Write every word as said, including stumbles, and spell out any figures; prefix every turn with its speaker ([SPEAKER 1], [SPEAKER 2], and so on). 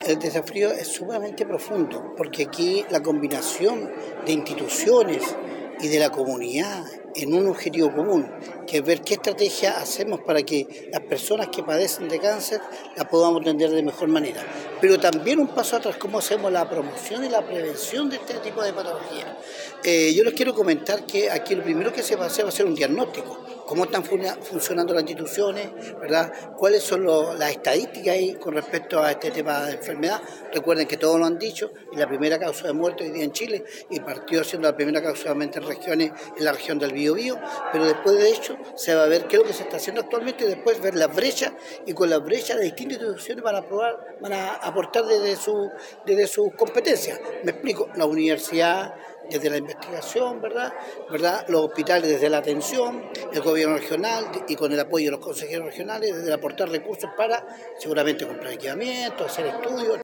[SPEAKER 1] el desafío es sumamente profundo, porque aquí la combinación de instituciones y de la comunidad en un objetivo común, que es ver qué estrategia hacemos para que las personas que padecen de cáncer las podamos atender de mejor manera. Pero también un paso atrás, cómo hacemos la promoción y la prevención de este tipo de patologías. Eh, yo les quiero comentar que aquí lo primero que se va a hacer va a ser un diagnóstico. Cómo están fun funcionando las instituciones, ¿verdad? Cuáles son lo, las estadísticas ahí con respecto a este tema de enfermedad. Recuerden que todos lo han dicho, es la primera causa de muerte hoy día en Chile y partió siendo la primera causa en regiones, en la región del Biobío, pero después de hecho se va a ver qué es lo que se está haciendo actualmente y después ver las brechas, y con las brechas de distintas instituciones van a probar, van a aportar desde su, desde sus competencias. Me explico, la universidad desde la investigación, ¿verdad? ¿verdad? Los hospitales desde la atención, el gobierno regional y con el apoyo de los consejeros regionales desde aportar recursos para seguramente comprar equipamiento, hacer estudios.